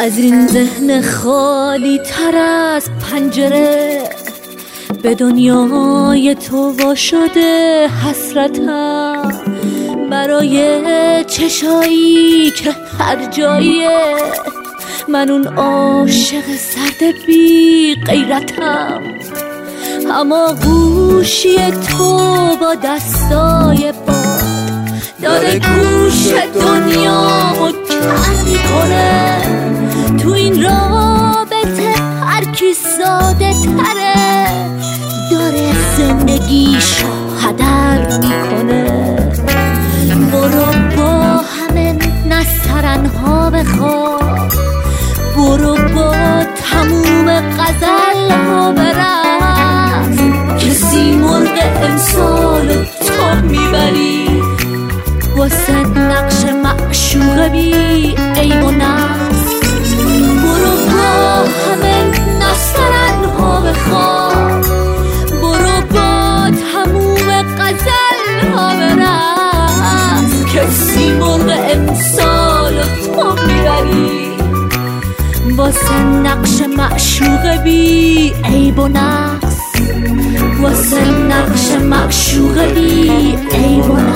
از این ذهن خالی تر از پنجره به دنیای تو وا شده حسرتم، برای چشایی که هر جایه من اون عاشق سرد بی غیرتم. اما گوشی تو با دستای باد داره گوش دنیامو کر میکنه. تو این رابطه هر کی ساده تره داره زندگیشو هدر میکنه. برو با همه نسترنها بخواب، برو با تموم غزلها برقص، کسی مرغ امسالو تو میبری واسه نقش معشوق بی عیب و نقص. برو با همه نسترنها بخواب، برو با تموم غزلها برقص، کسی مرغ امسالو تو میبری واسه نقش معشوق بی عیب و نقص، واسه نقش معشوق بی عیب و نقص.